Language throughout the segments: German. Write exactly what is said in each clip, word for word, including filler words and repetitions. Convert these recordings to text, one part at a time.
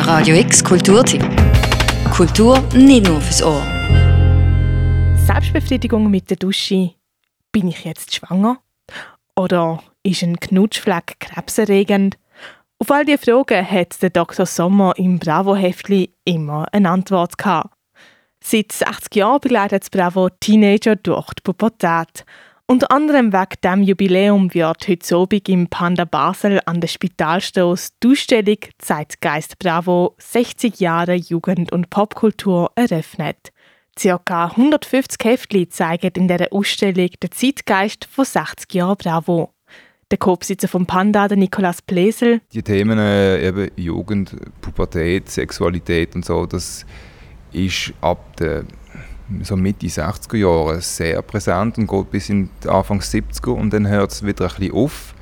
Radio X Kulturtipp. Kultur nicht nur fürs Ohr. Selbstbefriedigung mit der Dusche. Bin ich jetzt schwanger? Oder ist ein Knutschfleck krebserregend? Auf all diese Fragen hat der Doktor Sommer im Bravo-Heftli immer eine Antwort gehabt. Seit sechzig Jahren begleitet das Bravo Teenager durch die Pubertät. Unter anderem wegen diesem Jubiläum wird heute Abend im Panda Basel an der Spitalstrasse die Ausstellung Zeitgeist Bravo sechzig Jahre Jugend- und Popkultur eröffnet. Circa hundertfünfzig Heftli zeigen in dieser Ausstellung den Zeitgeist von sechzig Jahren Bravo. Der Co-Besitzer vom Panda, der Nicolas Plesel. Die Themen äh, eben Jugend, Pubertät, Sexualität und so, das ist ab der so Mitte sechziger Jahre sehr präsent und geht bis in die Anfang siebziger und dann hört es wieder ein bisschen auf.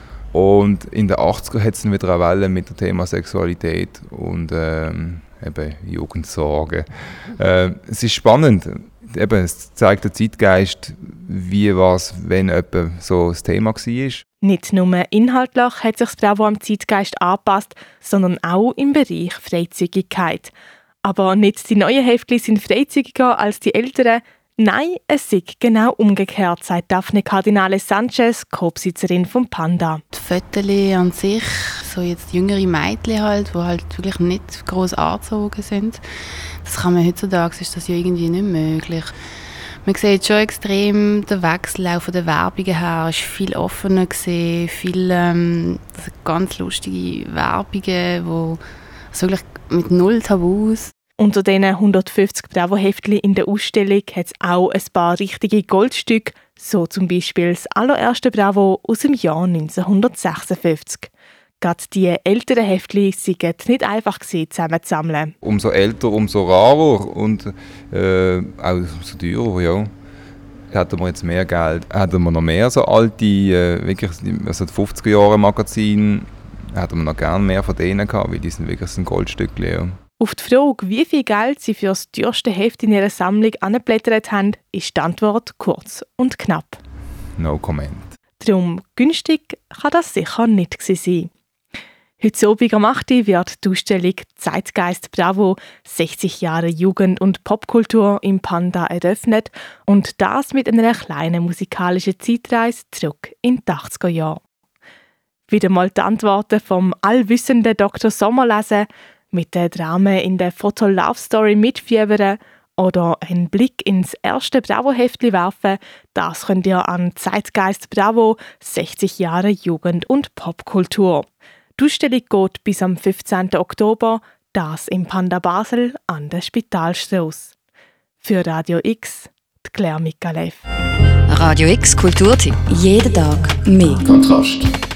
Und in den achtziger hat es dann wieder eine Welle mit dem Thema Sexualität und ähm, eben Jugendsorge. Äh, es ist spannend, eben, es zeigt den Zeitgeist, wie was, wenn jemand so das Thema war. Nicht nur inhaltlich hat sich das Bravo am Zeitgeist angepasst, sondern auch im Bereich Freizügigkeit. Aber nicht die neuen Heftli sind freizügiger als die älteren. Nein, es ist genau umgekehrt, sagt Daphne Cardinale Sanchez, Co-Besitzerin vom Panda. Die Fotos an sich, so jetzt jüngere Mädchen halt, die halt wirklich nicht gross angezogen sind, das kann man heutzutage, ist das ja irgendwie nicht möglich. Man sieht schon extrem den Wechsel auch von den Werbungen her, es war viel offener gewesen, viel ähm, ganz lustige Werbungen, wo also wirklich mit null Tabus. Unter diesen hundertfünfzig Bravo-Heftli in der Ausstellung hat es auch ein paar richtige Goldstücke, so zum Beispiel das allererste Bravo aus dem Jahr neunzehnhundertsechsundfünfzig. Gerade die älteren Heftli waren nicht einfach zusammenzusammeln. Umso älter, umso rarer und äh, auch umso teurer, ja. Hätten wir jetzt mehr Geld, hätten wir noch mehr so alte, äh, wirklich, also fünfziger Jahre Magazine, hätten wir noch gerne mehr von denen gehabt, weil die sind wirklich ein Goldstückchen. Ja. Auf die Frage, wie viel Geld sie für das teuerste Heft in ihrer Sammlung angeblättert haben, ist die Antwort kurz und knapp. No comment. Darum günstig kann das sicher nicht sein. Heute Abend am acht Uhr wird die Ausstellung Zeitgeist Bravo sechzig Jahre Jugend- und Popkultur im Panda eröffnet und das mit einer kleinen musikalischen Zeitreise zurück in die achtziger Jahre. Wieder mal die Antworten vom allwissenden Doktor Sommer lesen, mit den Dramen in der Foto-Love-Story mitfiebern oder einen Blick ins erste Bravo-Heftli werfen, das könnt ihr an Zeitgeist Bravo sechzig Jahre Jugend- und Popkultur. Die Ausstellung geht bis am fünfzehnten Oktober, das im Panda Basel an der Spitalstrasse. Für Radio X, die Claire Mikalev. Radio X Kulturtipp. Jeden Tag mehr. Kontrast.